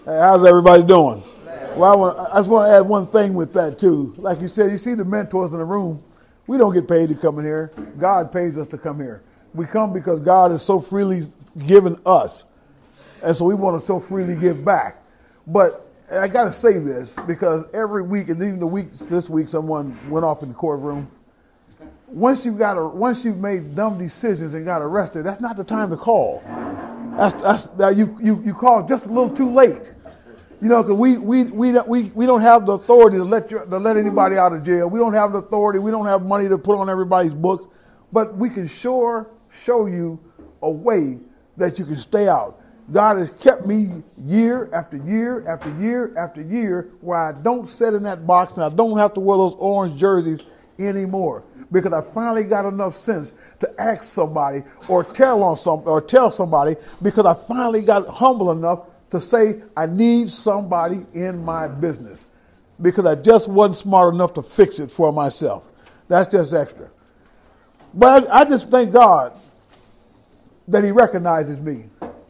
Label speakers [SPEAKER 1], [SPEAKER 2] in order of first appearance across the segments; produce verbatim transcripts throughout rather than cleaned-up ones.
[SPEAKER 1] Hey, how's everybody doing? Well, I, want, I just want to add one thing with that too. Like you said, you see the mentors in the room. We don't get paid to come in here. God pays us to come here. We come because God is so freely given us. And so we want to so freely give back. But I got to say this because every week, and even the week this week, someone went off in the courtroom. Once you got a, once you've made dumb decisions and got arrested, that's not the time to call. That's that's that you you you call just a little too late. You know, because we we we don't we, we don't have the authority to let you, to let anybody out of jail. We don't have the authority. We don't have money to put on everybody's books, but we can sure show you a way that you can stay out. God has kept me year after year after year after year where I don't sit in that box and I don't have to wear those orange jerseys anymore because I finally got enough sense to ask somebody or tell on some or tell somebody because I finally got humble enough to say I need somebody in my business because I just wasn't smart enough to fix it for myself. That's just extra. But I, I just thank God that he recognizes me.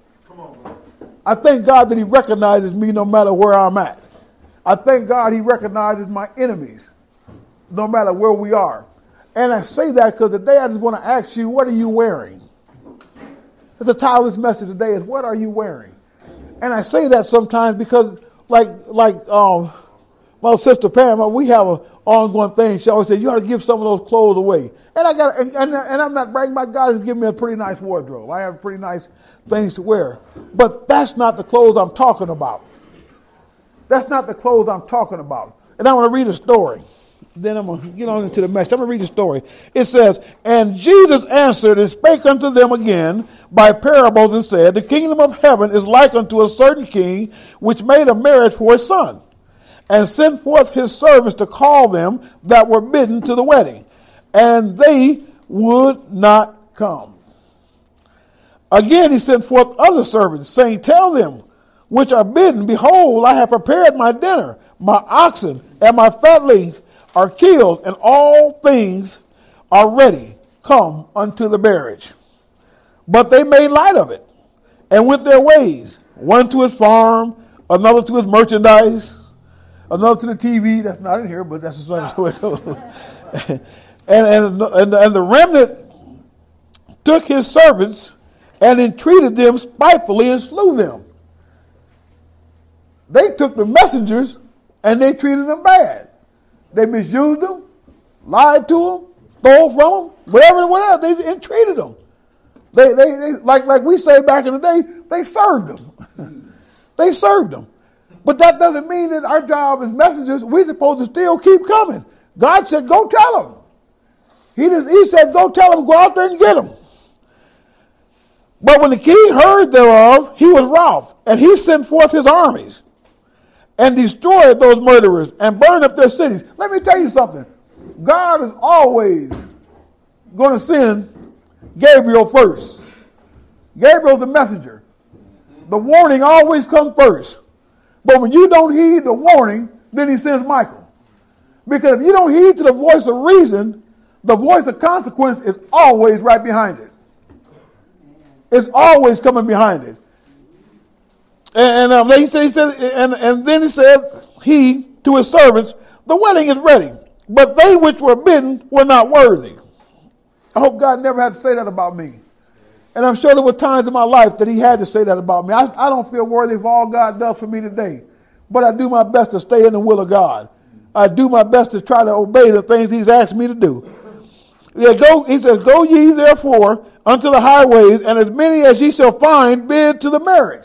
[SPEAKER 1] I thank God that he recognizes me no matter where I'm at. I thank God he recognizes my enemies no matter where we are. And I say that because today I just want to ask you, what are you wearing? The title of this message today is, what are you wearing? And I say that sometimes because like like um, my sister Pam, we have an ongoing thing. She always said, you ought to give some of those clothes away. And I got and, and, and I'm not bragging, my God has given me a pretty nice wardrobe. I have pretty nice things to wear. But that's not the clothes I'm talking about. That's not the clothes I'm talking about. And I want to read a story. Then I'm going to get on into the message. I'm going to read the story. It says, and Jesus answered and spake unto them again by parables and said, the kingdom of heaven is like unto a certain king which made a marriage for his son, and sent forth his servants to call them that were bidden to the wedding, and they would not come. Again he sent forth other servants, saying, tell them which are bidden, behold, I have prepared my dinner, my oxen and my fatlings are killed, and all things are ready. Come unto the marriage. But they made light of it, and went their ways, one to his farm, another to his merchandise, another to the T V. That's not in here, but that's the way it goes. and, and, and, and the remnant took his servants and entreated them spitefully and slew them. They took the messengers and they treated them bad. They misused them, lied to them, stole from them, whatever, whatever. They entreated them. They, they, they, like, like we say back in the day, they served them. They served them. But that doesn't mean that our job as messengers, we're supposed to still keep coming. God said, go tell them. He just, he said, go tell them, go out there and get them. But when the king heard thereof, he was wroth, and he sent forth his armies and destroyed those murderers and burned up their cities. Let me tell you something. God is always going to send Gabriel first. Gabriel's the messenger. The warning always comes first. But when you don't heed the warning, then he sends Michael. Because if you don't heed to the voice of reason, the voice of consequence is always right behind it. It's always coming behind it. And, and um, he said, he said, and, and then he said, he to his servants, the wedding is ready, but they which were bidden were not worthy. I hope God never had to say that about me. And I'm sure there were times in my life that he had to say that about me. I, I don't feel worthy of all God does for me today, but I do my best to stay in the will of God. I do my best to try to obey the things he's asked me to do. Yeah, go, he says, go ye therefore unto the highways, and as many as ye shall find, bid to the marriage.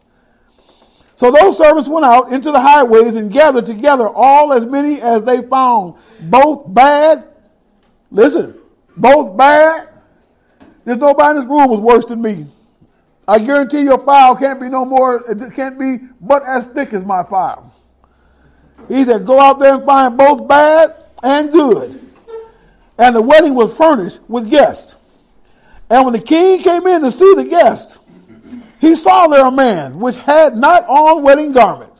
[SPEAKER 1] So those servants went out into the highways and gathered together all as many as they found, both bad. Listen, both bad. There's nobody in this room was worse than me. I guarantee your file can't be no more, it can't be but as thick as my file. He said, go out there and find both bad and good. And the wedding was furnished with guests. And when the king came in to see the guests, he saw there a man which had not on wedding garments.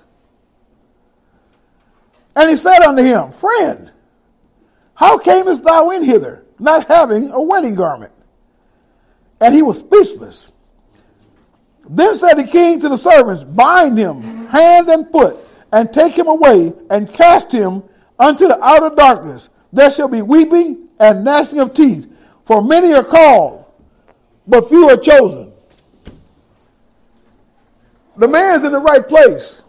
[SPEAKER 1] And he said unto him, friend, how camest thou in hither, not having a wedding garment? And he was speechless. Then said the king to the servants, bind him hand and foot, and take him away, and cast him unto the outer darkness. There shall be weeping and gnashing of teeth, for many are called, but few are chosen. The man's in the right place.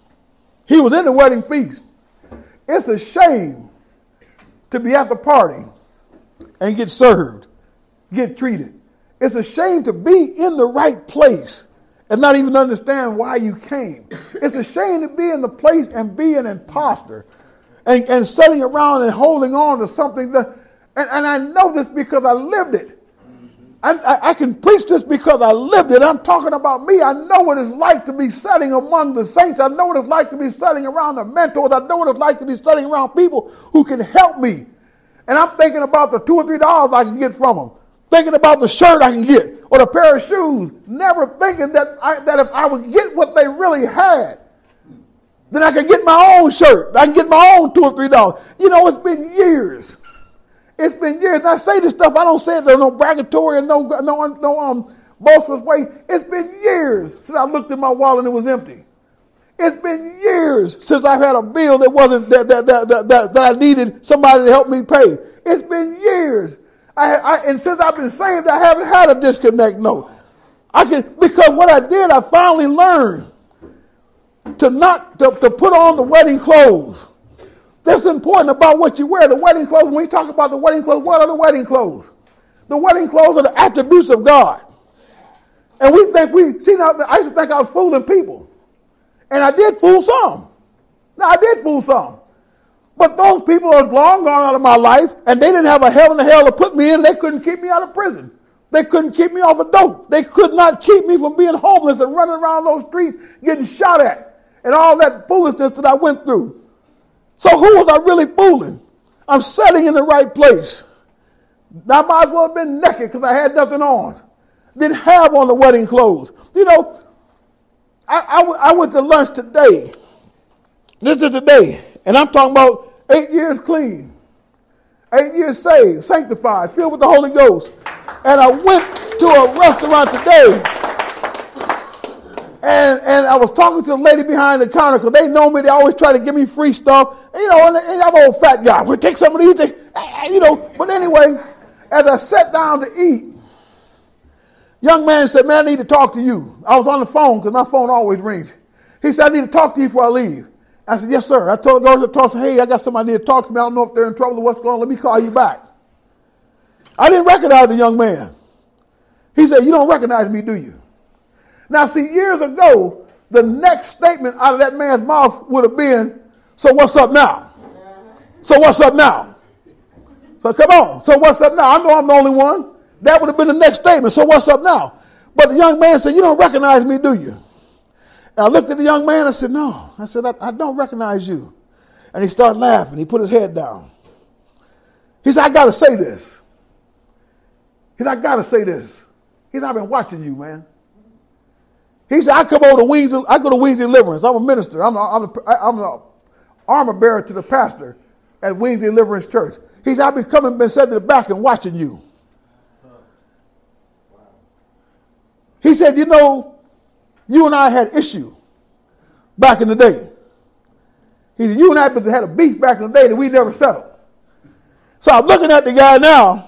[SPEAKER 1] He was in the wedding feast. It's a shame to be at the party and get served, get treated. It's a shame to be in the right place and not even understand why you came. It's a shame to be in the place and be an imposter and, and sitting around and holding on to something that, and, and I know this because I lived it. I, I can preach this because I lived it. I'm talking about me. I know what it's like to be sitting among the saints. I know what it's like to be sitting around the mentors. I know what it's like to be sitting around people who can help me. And I'm thinking about the two or three dollars I can get from them. Thinking about the shirt I can get or the pair of shoes. Never thinking that, I, that if I would get what they really had, then I could get my own shirt. I can get my own two or three dollars. You know, it's been years. It's been years. I say this stuff. I don't say it. There's no bragatory and no no no um boisterous way. It's been years since I looked in my wallet and it was empty. It's been years since I've had a bill that wasn't that that that that, that, that I needed somebody to help me pay. It's been years. I, I and since I've been saved, I haven't had a disconnect note. I can because what I did, I finally learned to not to, to put on the wedding clothes. That's important about what you wear. The wedding clothes, when we talk about the wedding clothes, what are the wedding clothes? The wedding clothes are the attributes of God. And we think we, see now, I used to think I was fooling people. And I did fool some. Now, I did fool some. But those people are long gone out of my life, and they didn't have a hell in the hell to put me in, and they couldn't keep me out of prison. They couldn't keep me off of dope. They could not keep me from being homeless and running around those streets getting shot at and all that foolishness that I went through. So who was I really fooling? I'm sitting in the right place. I might as well have been naked because I had nothing on. Didn't have on the wedding clothes. You know, I, I, I went to lunch today. This is today. And I'm talking about eight years clean. Eight years saved, sanctified, filled with the Holy Ghost. And I went to a restaurant today. And, and I was talking to the lady behind the counter because they know me. They always try to give me free stuff. And, you know, and, and I'm an old fat guy. We'll take some of these things. You know, but anyway, as I sat down to eat, young man said, man, I need to talk to you. I was on the phone because my phone always rings. He said, I need to talk to you before I leave. I said, yes, sir. I told the girls to talk, hey, I got somebody need to talk to me. I don't know if they're in trouble or what's going on. Let me call you back. I didn't recognize the young man. He said, you don't recognize me, do you? Now, see, years ago, the next statement out of that man's mouth would have been, so what's up now? So what's up now? So come on. So what's up now? I know I'm the only one. That would have been the next statement. So what's up now? But the young man said, you don't recognize me, do you? And I looked at the young man and I said, no. I said, I, I don't recognize you. And he started laughing. He put his head down. He said, I got to say this. He said, I got to say this. He said, I've been watching you, man. He said, I come over to Wings, I go to Wings Deliverance. I'm a minister. I'm an I'm a armor bearer to the pastor at Wings Deliverance Church. He said, I've been coming, been sitting in the back and watching you. He said, you know, you and I had issue back in the day. He said, you and I had a beef back in the day that we never settled. So I'm looking at the guy now.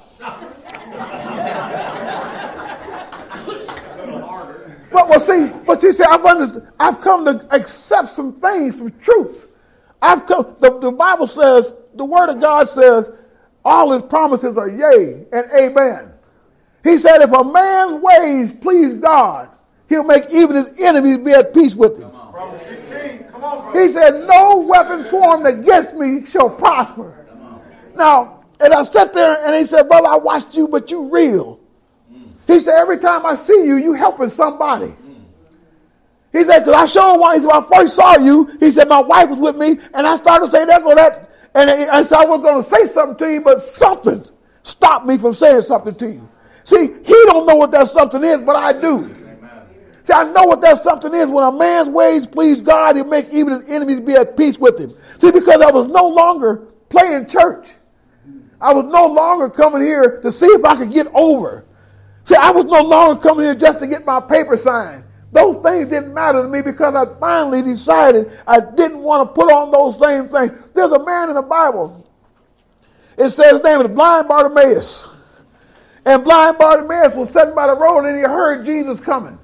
[SPEAKER 1] But well, see, but you see, I've understood, I've come to accept some things, some truths. I've come. The, the Bible says, the Word of God says, all His promises are yea and amen. He said, if a man's ways please God, He'll make even his enemies be at peace with him. Proverbs sixteen. Come on, bro. He said, no weapon formed against me shall prosper. Now, and I sat there and he said, brother, I watched you, but you real. He said, every time I see you, you helping somebody. He said, because I showed one. He said, when I first saw you, he said, my wife was with me, and I started saying that or that. And I said, I was going to say something to you, but something stopped me from saying something to you. See, he don't know what that something is, but I do. Amen. See, I know what that something is. When a man's ways please God, he'll make even his enemies be at peace with him. See, because I was no longer playing church. I was no longer coming here to see if I could get over. See, I was no longer coming here just to get my paper signed. Those things didn't matter to me because I finally decided I didn't want to put on those same things. There's a man in the Bible. It says his name is blind Bartimaeus. And blind Bartimaeus was sitting by the road and he heard Jesus coming.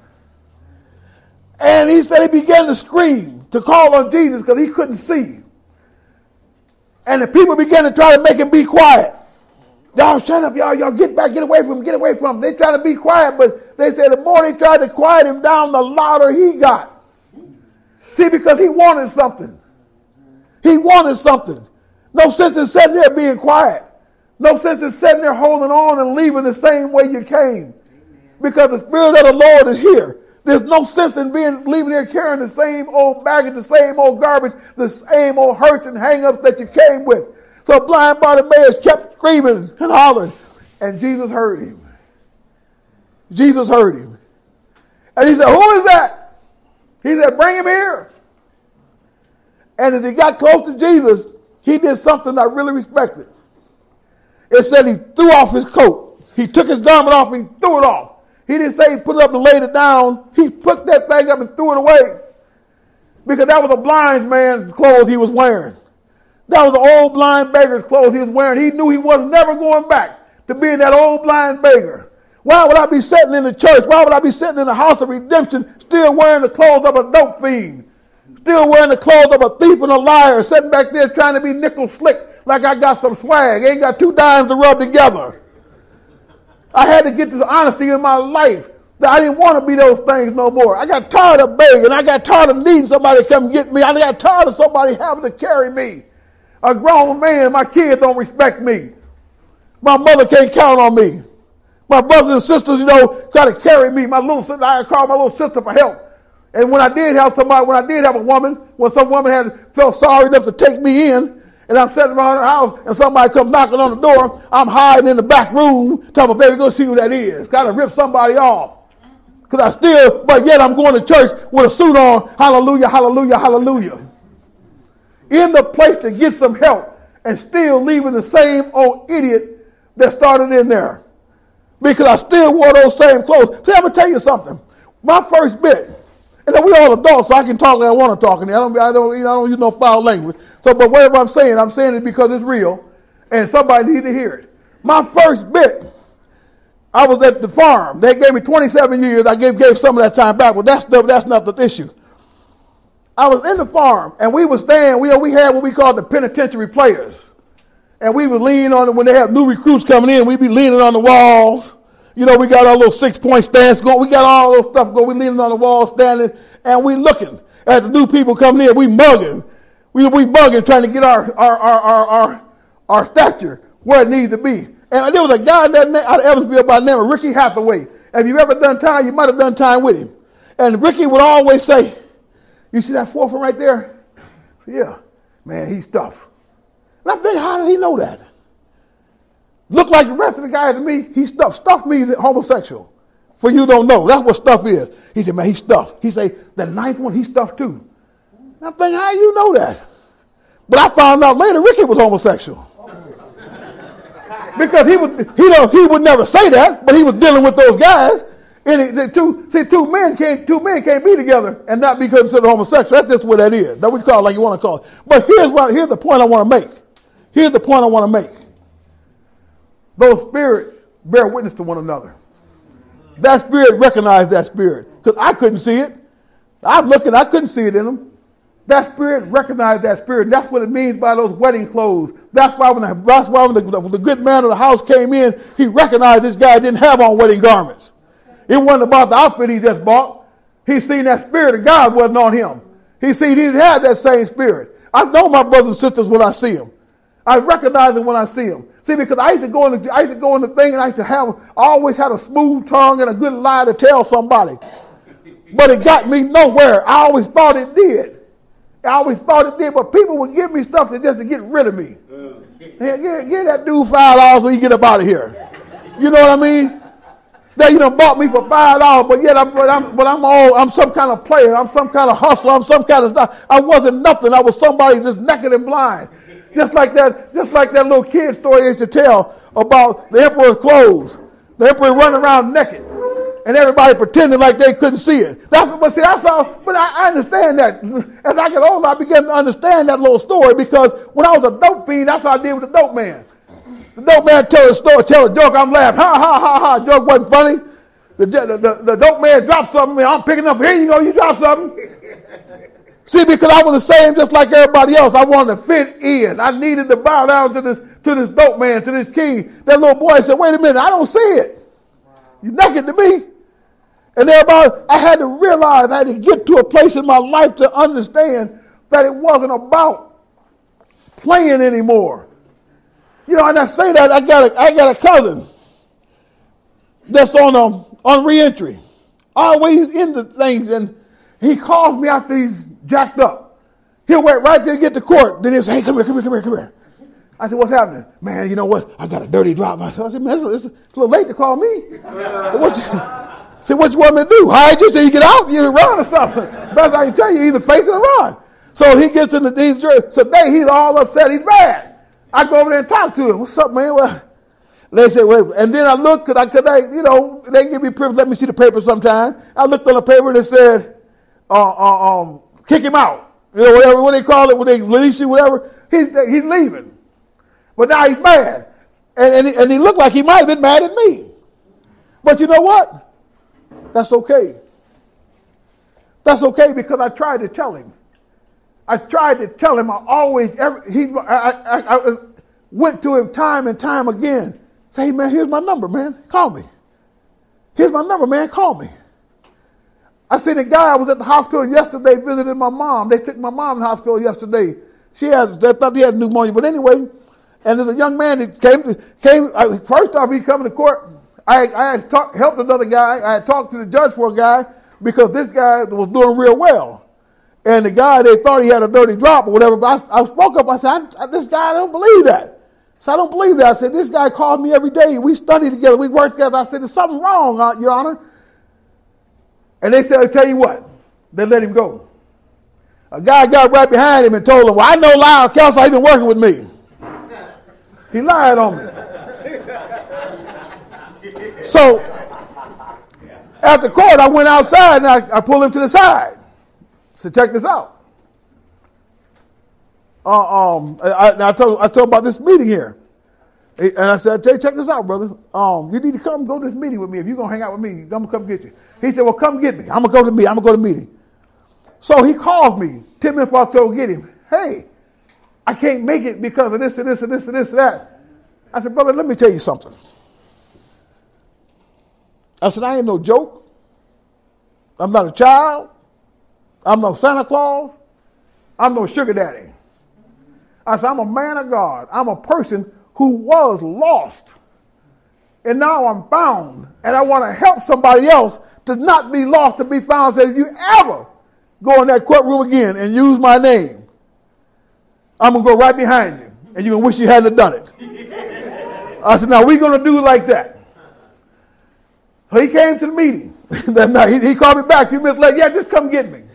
[SPEAKER 1] And he said he began to scream, to call on Jesus because he couldn't see. And the people began to try to make him be quiet. Y'all shut up, y'all, y'all get back, get away from him, get away from him. They tried to be quiet, but they said the more they tried to quiet him down, the louder he got. See, because he wanted something. He wanted something. No sense in sitting there being quiet. No sense in sitting there holding on and leaving the same way you came. Because the Spirit of the Lord is here. There's no sense in being leaving here carrying the same old baggage, the same old garbage, the same old hurts and hang-ups that you came with. So blind Bartimaeus kept screaming and hollering, and Jesus heard him. Jesus heard him. And he said, who is that? He said, bring him here. And as he got close to Jesus, he did something I really respected. It said he threw off his coat. He took his garment off and he threw it off. He didn't say he put it up and laid it down. He put that thing up and threw it away. Because that was a blind man's clothes he was wearing. That was an old blind beggar's clothes he was wearing. He knew he was never going back to being that old blind beggar. Why would I be sitting in the church? Why would I be sitting in the house of redemption still wearing the clothes of a dope fiend? Still wearing the clothes of a thief and a liar, sitting back there trying to be nickel slick like I got some swag. Ain't got two dimes to rub together. I had to get this honesty in my life that I didn't want to be those things no more. I got tired of begging. I got tired of needing somebody to come get me. I got tired of somebody having to carry me. A grown man, my kids don't respect me. My mother can't count on me. My brothers and sisters, you know, try to carry me. My little sister, I called my little sister for help. And when I did have somebody, when I did have a woman, when some woman had felt sorry enough to take me in, and I'm sitting around her house, and somebody comes knocking on the door, I'm hiding in the back room, telling my baby, go see who that is. Got to rip somebody off. Because I still, but yet I'm going to church with a suit on. Hallelujah, hallelujah, hallelujah. In the place to get some help and still leaving the same old idiot that started in there. Because I still wore those same clothes. See, I'm going to tell you something. My first bit, and then we all adults, so I can talk like I want to talk. And I don't, I don't, you know, I don't use no foul language. So, but whatever I'm saying, I'm saying it because it's real, and somebody needs to hear it. My first bit, I was at the farm. They gave me twenty-seven years. I gave gave some of that time back, but that's that's not the issue. I was in the farm, and we were staying. We we had what we call the penitentiary players, and we would lean on it when they have new recruits coming in. We'd be leaning on the walls. You know, we got our little six-point stance going. We got all those stuff going. We leaning on the wall, standing, and we looking at the new people coming in. We mugging. We we mugging, trying to get our our our our our, our stature where it needs to be. And there was a guy that out of Evansville by the name of Ricky Hathaway. If you've ever done time, you might have done time with him. And Ricky would always say, "You see that fourth one right there? Yeah, man, he's tough." And I'm thinking, how does he know that? Look like the rest of the guys to me. He's stuff. Stuff means homosexual. For you don't know, that's what stuff is. He said, "Man, he's stuffed." He said, "The ninth one, he's stuffed too." And I'm thinking, how you know that? But I found out later Ricky was homosexual. Because he would, he don't, he would never say that, but he was dealing with those guys. And it, the two, see, two men can't, two men can't be together and not be considered homosexual. That's just what that is. That we call it like you want to call it. But here's what, here's the point I want to make. Here's the point I want to make. Those spirits bear witness to one another. That spirit recognized that spirit because I couldn't see it. I'm looking, I couldn't see it in them. That spirit recognized that spirit. That's what it means by those wedding clothes. That's why when the, that's why when the, when the good man of the house came in, he recognized this guy didn't have on wedding garments. It wasn't about the outfit he just bought. He seen that spirit of God wasn't on him. He seen he didn't have that same spirit. I know my brothers and sisters when I see them. I recognize them when I see them. See, because I used to go in the, I used to go in the thing and I used to have, I always had a smooth tongue and a good lie to tell somebody. But it got me nowhere. I always thought it did. I always thought it did, but people would give me stuff to just to get rid of me. Hey, give, give that dude five dollars so he get up out of here. You know what I mean? They you know bought me for five dollars, but yet I'm, but I'm but I'm all I'm some kind of player. I'm some kind of hustler. I'm some kind of stuff. I wasn't nothing. I was somebody just naked and blind. Just like that, just like that little kid story I used to tell about the emperor's clothes. The emperor running around naked. and everybody pretending like they couldn't see it. That's but see, that's all. But I, I understand that. As I get older, I began to understand that little story because when I was a dope fiend, that's what I did with the dope man. The dope man tell a story, tell a joke, I'm laughing. Ha ha ha ha. Joke wasn't funny. The, the, the, the dope man dropped something, I'm picking up. Here you go, you drop something. See, because I was the same, just like everybody else. I wanted to fit in. I needed to bow down to this to this dope man, to this king. That little boy said, "Wait a minute, I don't see it. You naked to me." And everybody, I had to realize, I had to get to a place in my life to understand that it wasn't about playing anymore. You know, and I say that I got a, I got a cousin that's on um, on reentry, always into things, and he calls me after he's jacked up. He'll wait right there to get to court. Then he'll say, "Hey, come here, come here, come here, come here." I said, "What's happening?" "Man, you know what? I got a dirty drop." I said, "Man, it's a, it's a little late to call me." So what you, say, "What you want me to do?" "All right, just till you get out, you run or something." Best I can tell you, either face it or run. So he gets in the deep jury. So today he's all upset. He's mad. I go over there and talk to him. "What's up, man?" Well, they said, "Wait," and then I look, cause I, cause I, you know, they give me privilege. Let me see the paper sometime. I looked on the paper and it said, uh, uh, um, "Kick him out." You know, whatever, what they call it, when they release you, whatever. He's he's leaving, but now he's mad, and and he, and he looked like he might have been mad at me. But you know what? That's okay. That's okay because I tried to tell him. I tried to tell him. I always, every, he, I, I, I went to him time and time again. Say, "Hey, man, here's my number, man. Call me. Here's my number, man. Call me." I seen a guy. I was at the hospital yesterday visiting my mom. They took my mom to the hospital yesterday. She has, they thought he had pneumonia, but anyway. And there's a young man that came. To, came uh, first off, he coming to court. I, I had talk, helped another guy. I had talked to the judge for a guy because this guy was doing real well. And the guy, they thought he had a dirty drop or whatever. But I, I spoke up. I said, I, I, "This guy, I don't believe that." So I don't believe that. I said, "This guy called me every day. We studied together. We worked together." I said, "There's something wrong, uh, Your Honor." And they said, "I'll tell you what." They let him go. A guy got right behind him and told him, "Well, I know Lyle Kelso. He's been working with me." He lied on me. So after court, I went outside and I, I pulled him to the side. So check this out. Uh, um, I, I told I told about this meeting here, and I said, "Hey, check this out, brother. Um, you need to come go to this meeting with me. If you're gonna hang out with me, I'm gonna come get you." He said, "Well, come get me. I'm gonna go to me. I'm gonna go to the meeting." So he calls me ten minutes before I told get him. "Hey, I can't make it because of this and this and this and this and that." I said, "Brother, let me tell you something." I said, "I ain't no joke. I'm not a child. I'm no Santa Claus. I'm no sugar daddy." I said, "I'm a man of God. I'm a person who was lost. And now I'm found. And I want to help somebody else to not be lost, to be found." I said, "If you ever go in that courtroom again and use my name, I'm going to go right behind you. And you're going to wish you hadn't done it." I said, "Now we're going to do it like that." So he came to the meeting that night. He, he called me back a few minutes later. "Yeah, just come get me."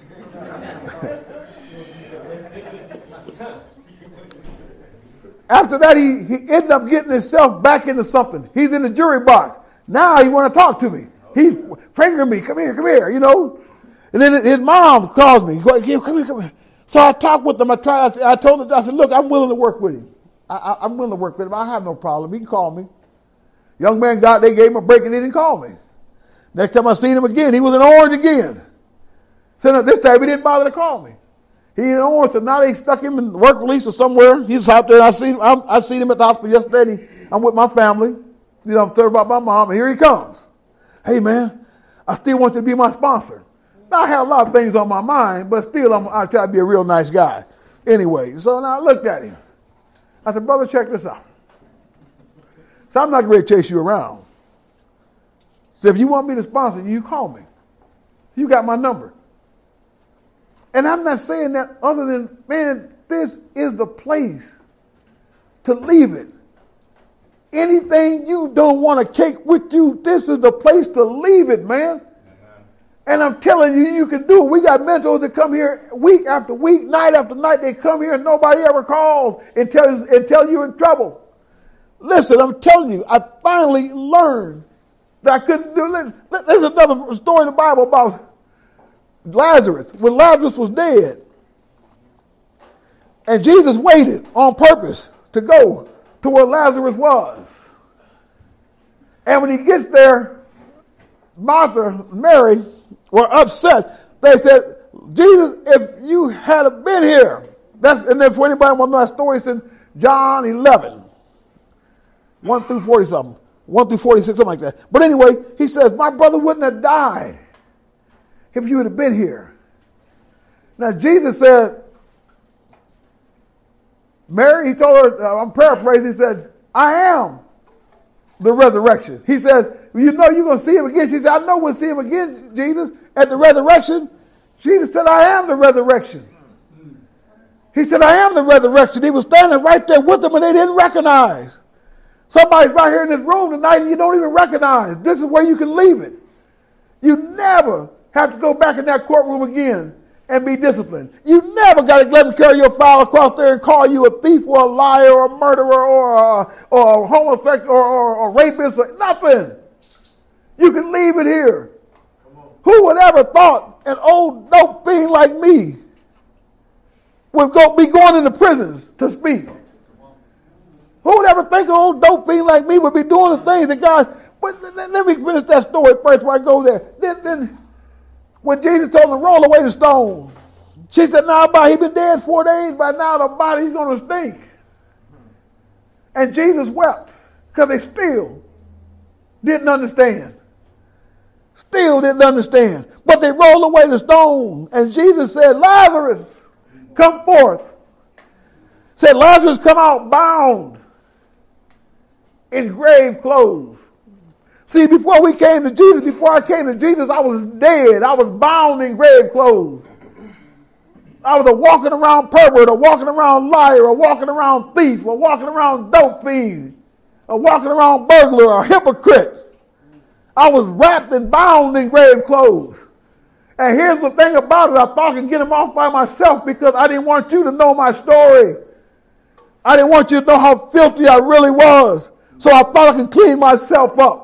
[SPEAKER 1] After that, he, he ended up getting himself back into something. He's in the jury box. Now he want to talk to me. He's fingering me. "Come here, come here," you know. And then his mom calls me. "Come here, come here." So I talked with him. I tried. I told him, I said, "Look, I'm willing to work with him. I, I, I'm willing to work with him. I have no problem. He can call me." Young man got, they gave him a break and he didn't call me. Next time I seen him again, he was in Orange again. So no, this time he didn't bother to call me. He in Orange, so now they stuck him in work release or somewhere. He's out there. I seen him, I seen him at the hospital yesterday. And he, I'm with my family. You know, I'm thinking about my mom, and here he comes. "Hey, man, I still want you to be my sponsor." Now, I had a lot of things on my mind, but still I'm, I try to be a real nice guy. Anyway, so now I looked at him. I said, "Brother, check this out. So I'm not ready to chase you around. So if you want me to sponsor you, you call me. You got my number." And I'm not saying that other than, man, this is the place to leave it. Anything you don't want to take with you, this is the place to leave it, man. And I'm telling you, you can do it. We got mentors that come here week after week, night after night. They come here and nobody ever calls and tells, and tell you in trouble. Listen, I'm telling you, I finally learned that I couldn't do. There's another story in the Bible about Lazarus. When Lazarus was dead, and Jesus waited on purpose to go to where Lazarus was. And when he gets there, Martha, Mary were upset. They said, Jesus, if you had been here. That's, and then for anybody who wants to know that story, it's in John eleven, one through forty something, one through forty-six, something like that. But anyway, he says, my brother wouldn't have died if you would have been here. Now Jesus said, Mary, he told her, uh, I'm paraphrasing, he said, I am the resurrection. He said, you know you're going to see him again. She said, I know we'll see him again, Jesus, at the resurrection. Jesus said, I am the resurrection. He said, I am the resurrection. He was standing right there with them and they didn't recognize. Somebody's right here in this room tonight and you don't even recognize. This is where you can leave it. You never have to go back in that courtroom again and be disciplined. You never got to let them carry your file across there and call you a thief or a liar or a murderer or a, or a homosexual or, or, or a rapist or nothing. You can leave it here. Who would ever thought an old dope fiend like me would go, be going into prisons to speak? Who would ever think an old dope fiend like me would be doing the things that God... But let, let me finish that story first before I go there. Then, then when Jesus told him to roll away the stone, she said, now, nah, he's been dead four days. By now, the body's going to stink. And Jesus wept because they still didn't understand. Still didn't understand. But they rolled away the stone. And Jesus said, Lazarus, come forth. Said, Lazarus, come out bound in grave clothes. See, before we came to Jesus, before I came to Jesus, I was dead. I was bound in grave clothes. I was a walking around pervert, a walking around liar, a walking around thief, a walking around dope fiend, a walking around burglar, a hypocrite. I was wrapped and bound in grave clothes. And here's the thing about it. I thought I could get him off by myself because I didn't want you to know my story. I didn't want you to know how filthy I really was. So I thought I could clean myself up.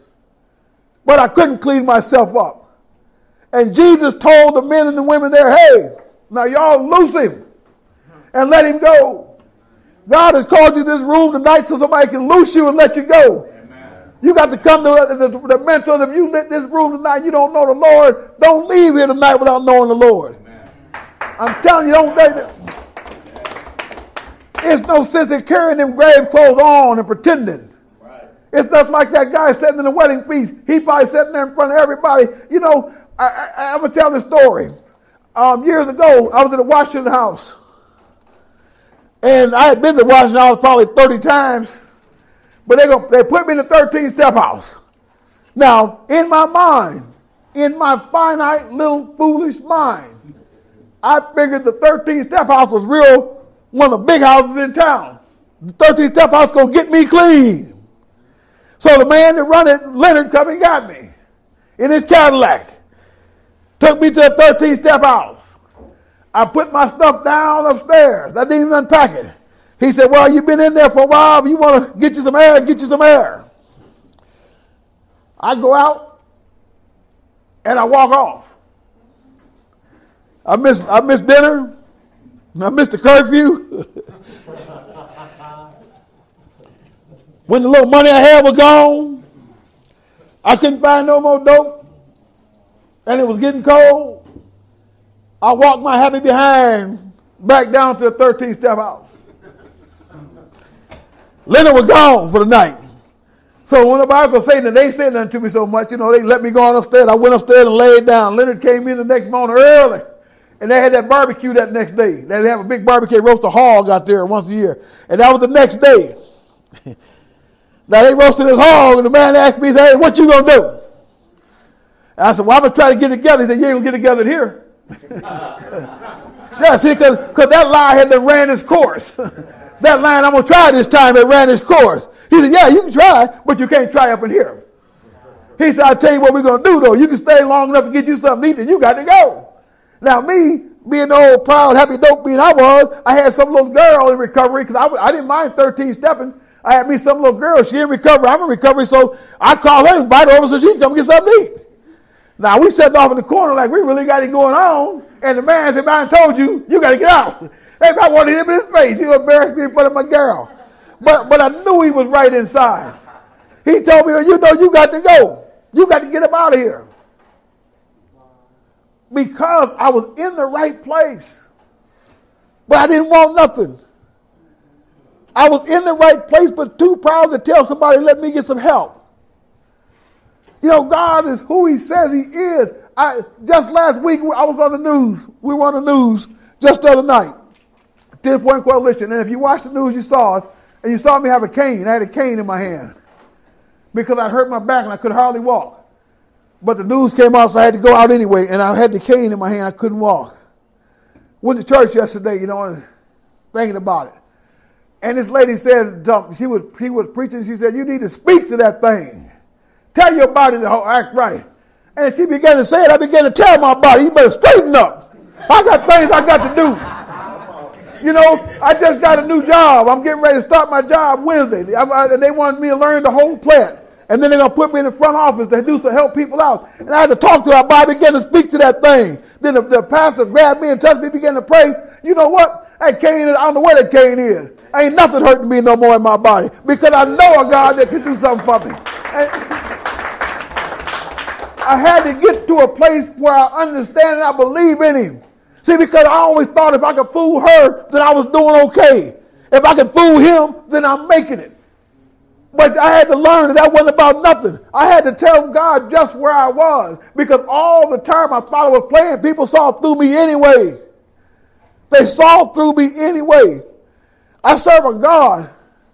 [SPEAKER 1] But I couldn't clean myself up. And Jesus told the men and the women there, hey, now y'all loose him and let him go. God has called you to this room tonight so somebody can loose you and let you go. Amen. You got to come to the, the, the mentor. If you lit this room tonight, you don't know the Lord, don't leave here tonight without knowing the Lord. Amen. I'm telling you, don't there's no sense in carrying them grave clothes on and pretending. It's just like that guy sitting in the wedding feast. He probably sitting there in front of everybody. You know, I, I, I'm going to tell this story. Um, years ago, I was in the Washington House. And I had been to the Washington House probably thirty times. But they, go, they put me in the thirteenth step house. Now, in my mind, in my finite little foolish mind, I figured the thirteenth step house was real, one of the big houses in town. The thirteenth step house going to get me clean. So the man that run it, Leonard, come and got me in his Cadillac. Took me to the thirteenth step house. I put my stuff down upstairs. I didn't even unpack it. He said, well, you've been in there for a while. You want to get you some air? Get you some air. I go out and I walk off. I miss, I miss dinner. I missed the curfew. When the little money I had was gone, I couldn't find no more dope, and it was getting cold. I walked my happy behind back down to the thirteenth step house. Leonard was gone for the night. So when the Bible says that they said nothing to me so much, you know, they let me go on upstairs. I went upstairs and laid down. Leonard came in the next morning early, and they had that barbecue that next day. They have a big barbecue, roast a hog out there once a year, and that was the next day. Now they roasted his hog, and the man asked me, he said, hey, what you gonna do? And I said, well, I'm gonna try to get together. He said, you ain't gonna get together here. Yeah, see, because that lie had to ran its course. That line, I'm gonna try this time, it ran its course. He said, yeah, you can try, but you can't try up in here. He said, I'll tell you what we're gonna do though. You can stay long enough to get you something to eat, and you got to go. Now me, being the old proud, happy dope being I was, I had some little girl in recovery because I, I didn't mind thirteen stepping. I had me some little girl. She in recovery. I'm in recovery. So I called her and invite her over so she can come get something to eat. Now, we sat off in the corner like we really got it going on. And the man said, I told you, you got to get out. Hey, if I wanted him in his face, he would embarrass me in front of my girl. But, but I knew he was right inside. He told me, you know, you got to go. You got to get up out of here. Because I was in the right place. But I didn't want nothing. I was in the right place, but too proud to tell somebody, let me get some help. You know, God is who he says he is. I, just last week, I was on the news. We were on the news just the other night. ten-point coalition. And if you watched the news, you saw us. And you saw me have a cane. I had a cane in my hand. Because I hurt my back and I could hardly walk. But the news came out, so I had to go out anyway. And I had the cane in my hand. I couldn't walk. Went to church yesterday, you know, and thinking about it. And this lady said, she was, she was preaching. She said, you need to speak to that thing. Tell your body to act right. And she began to say it. I began to tell my body, you better straighten up. I got things I got to do. You know, I just got a new job. I'm getting ready to start my job Wednesday. I, I, they wanted me to learn the whole plant. And then they're going to put me in the front office to do some help people out. And I had to talk to her. I began to speak to that thing. Then the, the pastor grabbed me and touched me, began to pray. You know what? That cane, I don't know where that cane is. Ain't nothing hurting me no more in my body. Because I know a God that can do something for me. And I had to get to a place where I understand and I believe in him. See, because I always thought if I could fool her, then I was doing okay. If I could fool him, then I'm making it. But I had to learn that that wasn't about nothing. I had to tell God just where I was. Because all the time I thought I was playing, people saw through me anyway. They saw through me anyway. I serve a God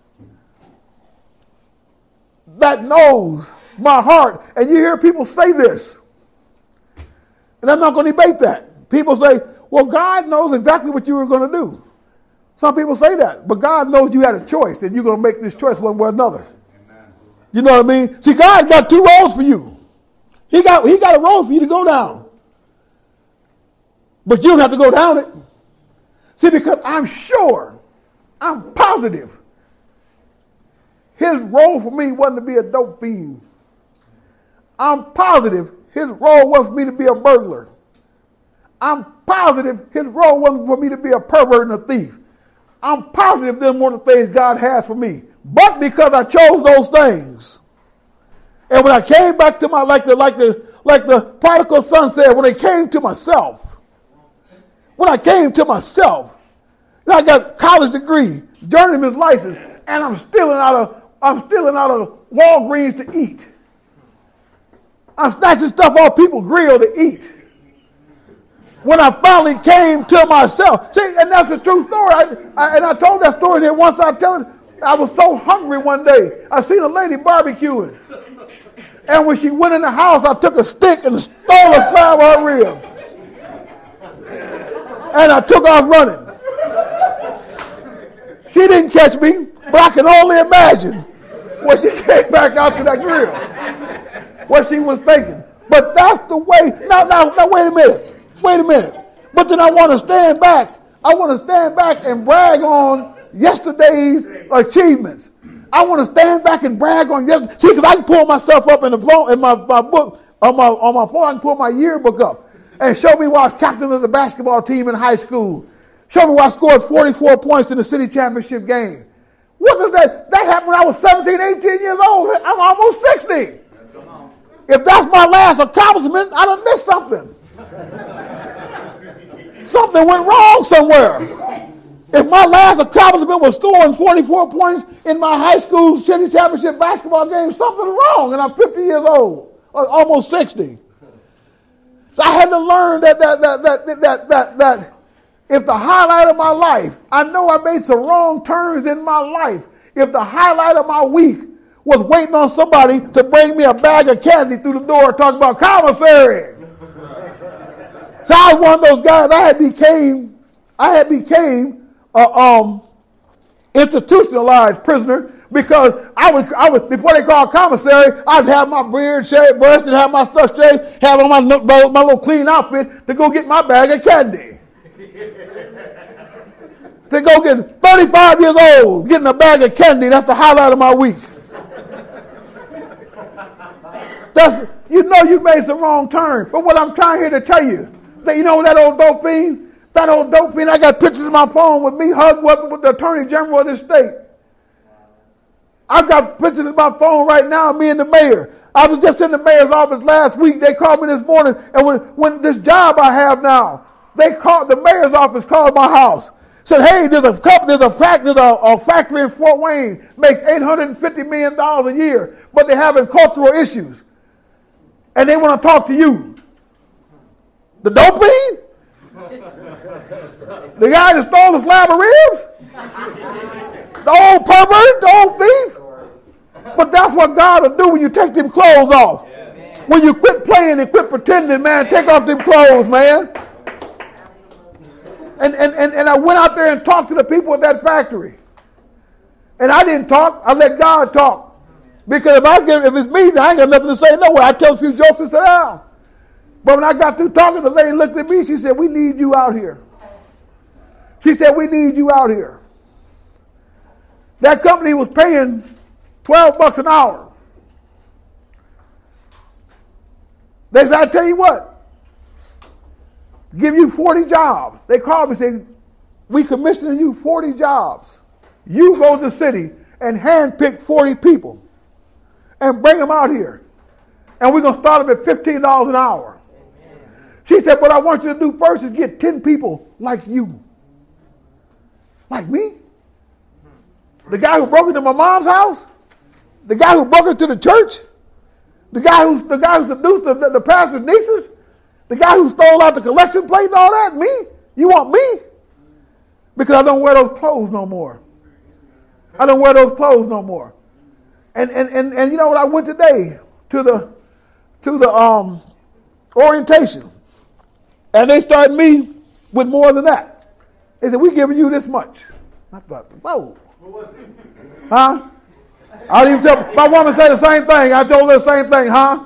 [SPEAKER 1] that knows my heart. And you hear people say this. And I'm not going to debate that. People say, well, God knows exactly what you were going to do. Some people say that. But God knows you had a choice. And you're going to make this choice one way or another. Amen. You know what I mean? See, God got two roads for you. He got, he got a road for you to go down. But you don't have to go down it. See, because I'm sure, I'm positive, his role for me wasn't to be a dope fiend. I'm positive his role wasn't for me to be a burglar. I'm positive his role wasn't for me to be a pervert and a thief. I'm positive there's more of the things God has for me. But because I chose those things, and when I came back to my, like the, like the, like the prodigal son said, when I came to myself, when I came to myself, I got a college degree, journeyman's license, and I'm stealing out of, I'm stealing out of Walgreens to eat. I'm snatching stuff off people's grill to eat. When I finally came to myself. See, and that's a true story. I, I, and I told that story there once. I tell it, I was so hungry one day. I seen a lady barbecuing. And when she went in the house, I took a stick and stole a slab of her ribs. And I took off running. She didn't catch me, but I can only imagine when she came back out to that grill, what she was thinking. But that's the way. Now, now, now, wait a minute. Wait a minute. But then I want to stand back. I want to stand back and brag on yesterday's achievements. I want to stand back and brag on yesterday. See, because I can pull myself up in the phone, in my, my book, on my on my phone, I can pull my yearbook up and show me why I was captain of the basketball team in high school. Show me why I scored forty-four points in the city championship game. What does that? That happened when I was seventeen, eighteen years old. I'm almost sixty. If that's my last accomplishment, I done missed something. Something went wrong somewhere. If my last accomplishment was scoring forty-four points in my high school city championship basketball game, something's wrong, and I'm fifty years old, or almost sixty. So I had to learn that that that that that that, that if the highlight of my life, I know I made some wrong turns in my life. If the highlight of my week was waiting on somebody to bring me a bag of candy through the door talking about commissary. So I was one of those guys. I had became, I had became a um, institutionalized prisoner because I was, I was before they called commissary, I'd have my beard shaved, brushed, and have my stuff shaved, have on my my little clean outfit to go get my bag of candy. To go get thirty-five years old, getting a bag of candy, that's the highlight of my week. That's, you know you made some wrong turn. But what I'm trying here to tell you, that you know that old dope fiend? That old dope fiend, I got pictures of my phone with me hugged with, with the Attorney General of this state. I've got pictures of my phone right now of me and the mayor. I was just in the mayor's office last week. They called me this morning, and when, when this job I have now, they called, the mayor's office called my house. Said, hey, there's a company, there's a factory, there's a, a factory in Fort Wayne, makes eight hundred fifty million dollars a year, but they're having cultural issues. And they want to talk to you. The dope fiend? The guy that stole the slab of ribs? The old pervert, the old thief? But that's what God will do when you take them clothes off. When you quit playing and quit pretending, man, take off them clothes, man. And, and, and, and I went out there and talked to the people at that factory. And I didn't talk. I let God talk. Because if I get, if it's me, I ain't got nothing to say nowhere. I tell a few jokes and sit down. But when I got through talking, the lady looked at me. She said, we need you out here. She said, we need you out here. That company was paying twelve bucks an hour. They said, I tell you what, give you forty jobs. They called me and said, we commissioning you forty jobs. You go to the city and handpick forty people and bring them out here. And we're going to start them at fifteen dollars an hour. Amen. She said, what I want you to do first is get ten people like you. Like me? The guy who broke into my mom's house? The guy who broke into the church? The guy who, the guy who seduced the, the, the pastor's nieces? The guy who stole out the collection plate and all that? Me? You want me? Because I don't wear those clothes no more. I don't wear those clothes no more. And and and, and you know what? I went today to the to the um orientation. And they started me with more than that. They said, we're giving you this much. I thought, whoa. What was it? Huh? I didn't even tell my woman said the same thing. I told her the same thing, huh?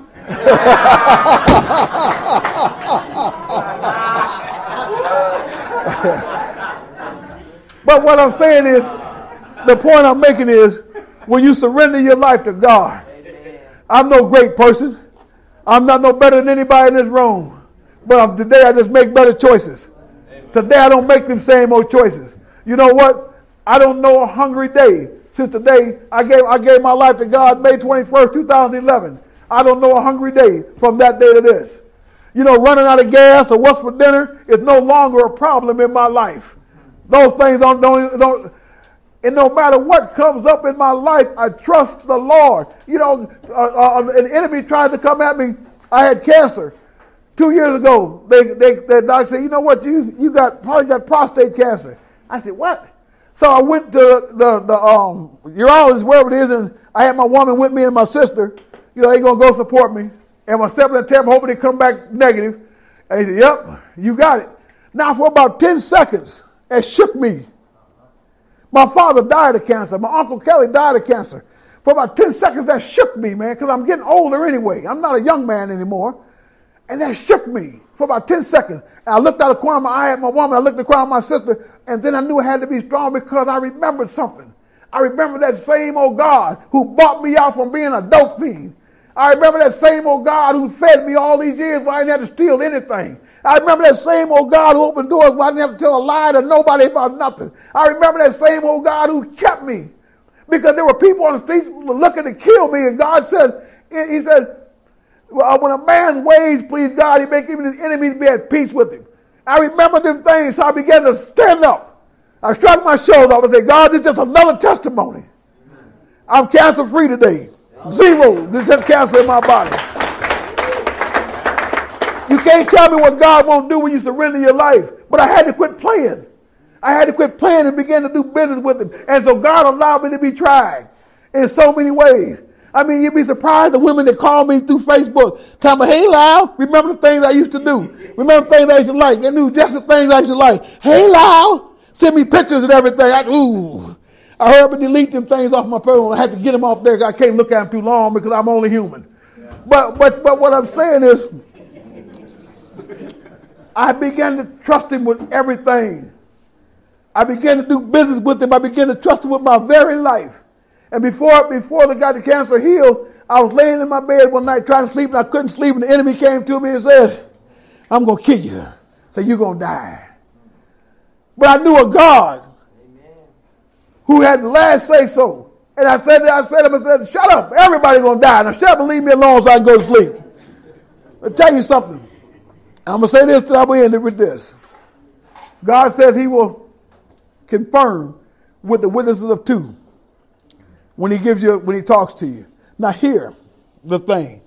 [SPEAKER 1] But what I'm saying is, the point I'm making is, when you surrender your life to God, I'm no great person. I'm not no better than anybody in this room. But I'm, today I just make better choices. Today I don't make them same old choices. You know what? I don't know a hungry day since the day I gave I gave my life to God, May twenty-first, two thousand eleven. I don't know a hungry day from that day to this. You know, running out of gas or what's for dinner is no longer a problem in my life. Those things don't, don't, don't and no matter what comes up in my life, I trust the Lord. You know, uh, uh, an enemy tried to come at me. I had cancer. Two years ago, they, they, the doctor said, you know what, you you got probably got prostate cancer. I said, what? So I went to the, the um, urologist, wherever it is, and I had my woman with me and my sister. You know, they going to go support me. And my seven and ten, hoping they come back negative. And he said, yep, you got it. Now, for about ten seconds, it shook me. My father died of cancer. My Uncle Kelly died of cancer. For about ten seconds, that shook me, man, because I'm getting older anyway. I'm not a young man anymore. And that shook me for about ten seconds. And I looked out the corner of my eye at my woman. I looked at the corner of my sister. And then I knew I had to be strong because I remembered something. I remember that same old God who bought me out from being a dope fiend. I remember that same old God who fed me all these years when I didn't have to steal anything. I remember that same old God who opened doors when I didn't have to tell a lie to nobody about nothing. I remember that same old God who kept me. Because there were people on the streets looking to kill me. And God said, he said, well, when a man's ways please God, he makes even his enemies be at peace with him. I remember them things, so I began to stand up. I struck my shoulders off and said, God, this is just another testimony. I'm cancer-free today. Zero. This is cancer in my body. You can't tell me what God won't do when you surrender your life. But I had to quit playing. I had to quit playing and begin to do business with him. And so God allowed me to be tried in so many ways. I mean, you'd be surprised the women that call me through Facebook, tell me, hey, Lyle, remember the things I used to do. Remember the things I used to like. They knew just the things I used to like. Hey, Lyle, send me pictures and everything. I, ooh. I heard me delete them things off my phone. I had to get them off there because I can't look at them too long because I'm only human. Yeah. But, but, but what I'm saying is, I began to trust him with everything. I began to do business with him. I began to trust him with my very life. And before, before they got the cancer healed, I was laying in my bed one night trying to sleep, and I couldn't sleep, and the enemy came to me and said, I'm going to kill you. So you're going to die. But I knew a God who had the last say so. And I said, I said to him, I said, shut up. Everybody's going to die. Now shut up and leave me alone so I can go to sleep. I'll tell you something. I'm going to say this till I will end it with this. God says he will confirm with the witnesses of two when he gives you, when he talks to you. Now here, the thing.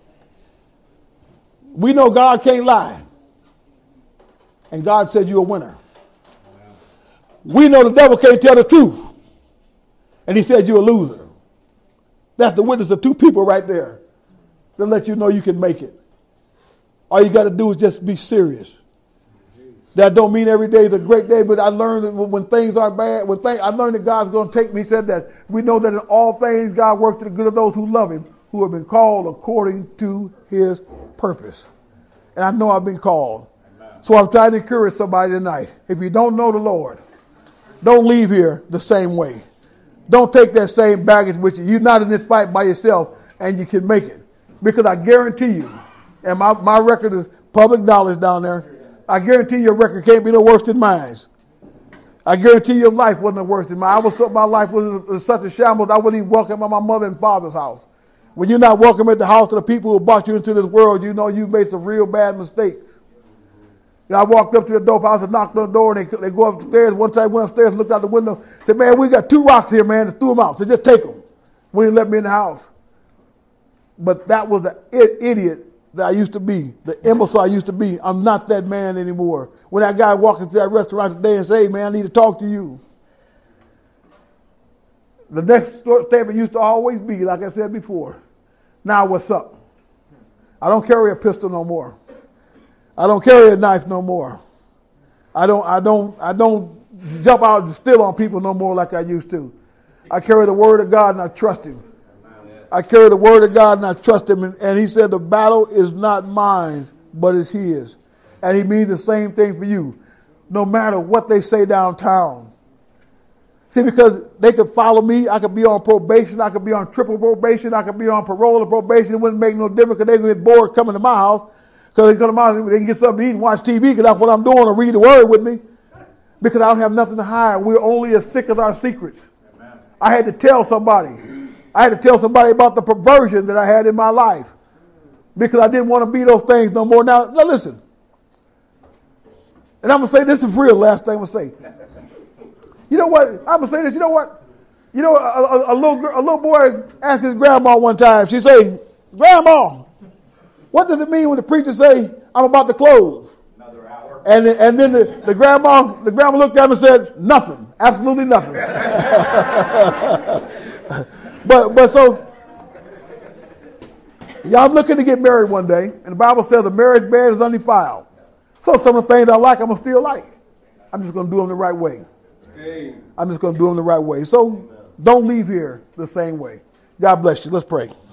[SPEAKER 1] We know God can't lie. And God said you're a winner. We know the devil can't tell the truth. And he said you're a loser. That's the witness of two people right there that let you know you can make it. All you got to do is just be serious. That don't mean every day is a great day, but I learned that when things are bad, when things, I learned that God's going to take me. He said that we know that in all things God works to the good of those who love him, who have been called according to his purpose. And I know I've been called. Amen. So I'm trying to encourage somebody tonight. If you don't know the Lord, don't leave here the same way. Don't take that same baggage with you. You're not in this fight by yourself, and you can make it. Because I guarantee you, and my, my record is public knowledge down there, I guarantee your record can't be no worse than mine. I guarantee your life wasn't no worse than mine. I was, my life was, was such a shambles, I wasn't even welcome at my mother and father's house. When you're not welcome at the house of the people who brought you into this world, you know you made some real bad mistakes. And I walked up to the dope house and knocked on the door, and they, they go upstairs. One time I went upstairs and looked out the window, said, man, we got two rocks here, man. Just threw them out. So just take them. Wouldn't let me in the house. But that was the idiot that I used to be, the imbecile I used to be. I'm not that man anymore. When that guy walked into that restaurant today and said, hey, man, I need to talk to you. The next statement used to always be, like I said before, now what's up? I don't carry a pistol no more. I don't carry a knife no more. I don't, I don't, I don't jump out and steal on people no more like I used to. I carry the word of God and I trust him. I carry the word of God and I trust him. And, and he said the battle is not mine, but it's his. And he means the same thing for you. No matter what they say downtown. See, because they could follow me. I could be on probation. I could be on triple probation. I could be on parole or probation. It wouldn't make no difference because they could get bored coming to my house. Because they come to my house, they can get something to eat and watch T V because that's what I'm doing, or read the word with me. Because I don't have nothing to hide. We're only as sick as our secrets. Amen. I had to tell somebody. I had to tell somebody about the perversion that I had in my life. Because I didn't want to be those things no more. Now, now listen. And I'm going to say this is real, last thing I'm going to say. You know what? I'm going to say this. You know what? You know, a, a, a, little, girl, a little boy asked his grandma one time. She said, Grandma, what does it mean when the preacher say, I'm about to close?
[SPEAKER 2] Another hour.
[SPEAKER 1] And, and then the, the grandma the grandma looked at him and said, nothing. Absolutely nothing. but but so, y'all, I'm looking to get married one day. And the Bible says the marriage bed is undefiled. So some of the things I like, I'm going to still like. I'm just going to do them the right way. I'm just going to do them the right way. So don't leave here the same way. God bless you. Let's pray.